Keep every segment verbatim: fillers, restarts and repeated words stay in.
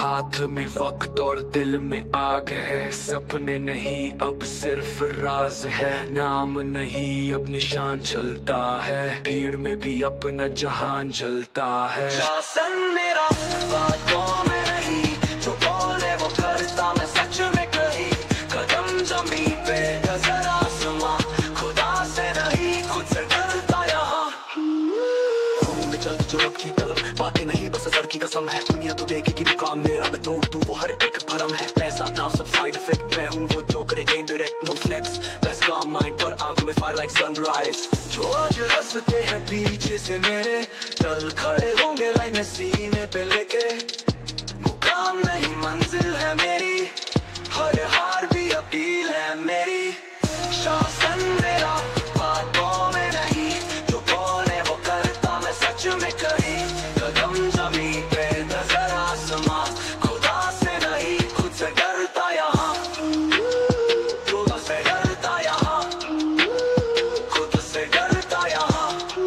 हाथ में वक्त और दिल में आग है, सपने नहीं अब सिर्फ राज है। नाम नहीं अब निशान चलता है, भीड़ में भी अपना जहान जलता है। शासन मेरा बातों में नहीं, जो बोले वो करता मैं सच में कही। कदम जमीन पे नजर आसमां, खुदा से नहीं खुद से डरता यहाँ। में चलती जो रब की कलम, बातें नहीं बस असर की कसम है। दुनिया तो देखेगी मुकाम मेरा, मैं तोड़ दूं वो हर एक भरम है। पैसा नाम सब साइड इफेक्ट, मैं हूँ वो जो करे इनडायरेक्ट नो फ्लेक्स। बस काम माइंड पर आंखों में फायर लाइक सनराइज। जो आज हंसते हैं पीछे से मेरे, कल खड़े होंगे लाइन में सीने पे लेके। मुकाम नहीं मंजिल है मेरी, हर हार भी अपील है मेरी। शासन मेरा बातों में नहीं, जो बोले वो करता मैं सच में कही। कदम जमीन पे नजर आसमां, खुदा से नहीं खुद से डरता यहाँ। खुद से डरता यहाँ, खुद से डरता यहाँ।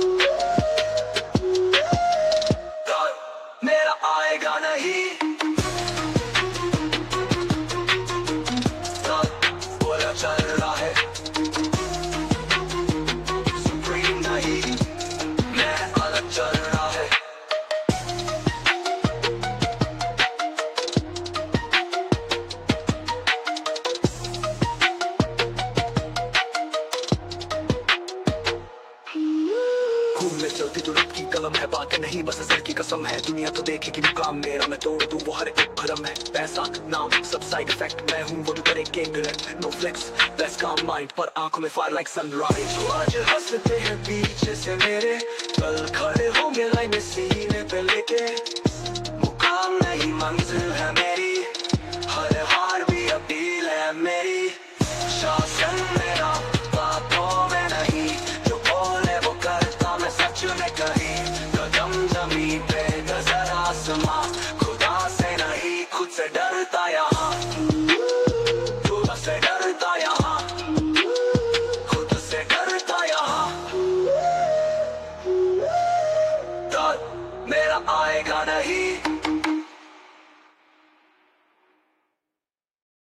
डर मेरा आएगा नहीं, बोला चल रहा है सुप्रीम नहीं, मैं अलग चल रहा है। खून में चलती जो रब की कलम है, बातें नहीं बस असर की कसम है। दुनिया तो देखेगी मुकाम मेरा, मैं तोड़ दूं वो हर एक भरम है। पैसा नाम सब साइड इफेक्ट, मैं हूँ वो जो करे game direct no flex. Best काम माइंड पर आंखों में फायर लाइक सनराइज। जो आज हंसते हैं पीछे से मेरे, कल खड़े होंगे लाइन में सीने पे लेके।